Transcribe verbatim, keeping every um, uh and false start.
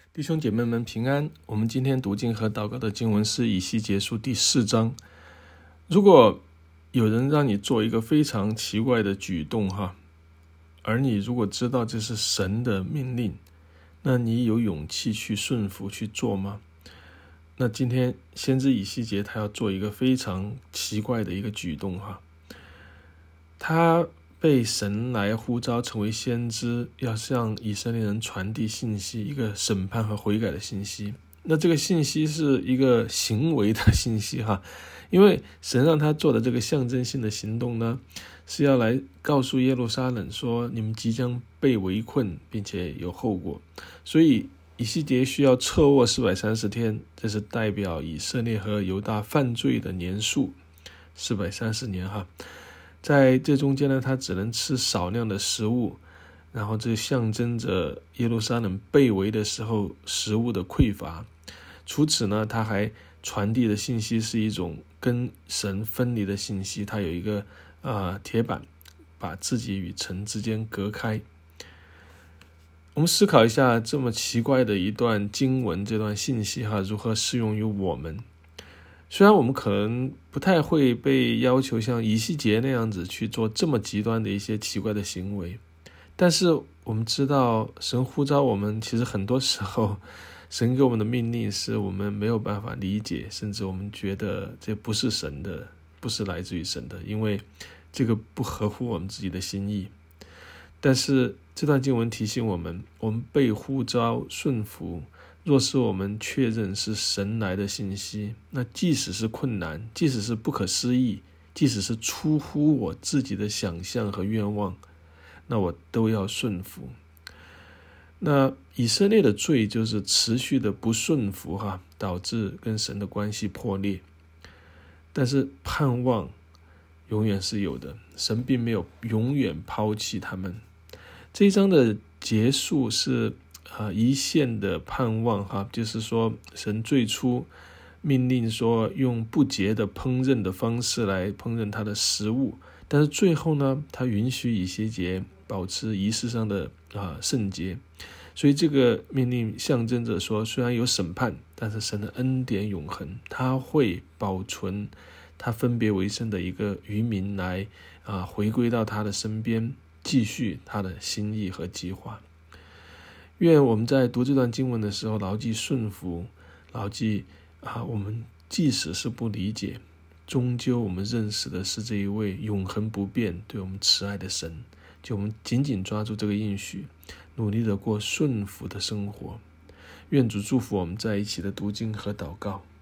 弟兄姐妹们平安。我们今天读经和祷告的经文是以西结书第四章。如果有人让你做一个非常奇怪的举动哈，而你如果知道这是神的命令，那你有勇气去顺服去做吗？那今天先知以西结他要做一个非常奇怪的一个举动哈，他被神来呼召成为先知，要向以色列人传递信息，一个审判和悔改的信息。那这个信息是一个行为的信息哈，因为神让他做的这个象征性的行动呢，是要来告诉耶路撒冷说，你们即将被围困，并且有后果。所以以西结需要侧卧四百三十天，这是代表以色列和犹大犯罪的年数，四百三十年哈。在这中间呢，他只能吃少量的食物，然后这象征着耶路撒冷被围的时候食物的匮乏。除此呢，他还传递的信息是一种跟神分离的信息，他有一个呃铁板，把自己与神之间隔开。我们思考一下这么奇怪的一段经文，这段信息哈，如何适用于我们？虽然我们可能不太会被要求像以西结那样子去做这么极端的一些奇怪的行为，但是我们知道神呼召我们，其实很多时候神给我们的命令是我们没有办法理解，甚至我们觉得这不是神的，不是来自于神的，因为这个不合乎我们自己的心意。但是这段经文提醒我们，我们被呼召顺服，若是我们确认是神来的信息，那即使是困难，即使是不可思议，即使是出乎我自己的想象和愿望，那我都要顺服。那以色列的罪就是持续的不顺服哈，导致跟神的关系破裂。但是盼望永远是有的，神并没有永远抛弃他们。这一章的结束是呃，一线的盼望哈，就是说神最初命令说用不洁的烹饪的方式来烹饪他的食物，但是最后呢，他允许以西结保持仪式上的啊、呃、圣洁，所以这个命令象征着说，虽然有审判，但是神的恩典永恒，他会保存他分别为圣的一个渔民来啊、呃、回归到他的身边，继续他的心意和计划。愿我们在读这段经文的时候牢记顺服，牢记啊，我们即使是不理解，终究我们认识的是这一位永恒不变对我们慈爱的神，就我们紧紧抓住这个应许，努力的过顺服的生活。愿主祝福我们在一起的读经和祷告。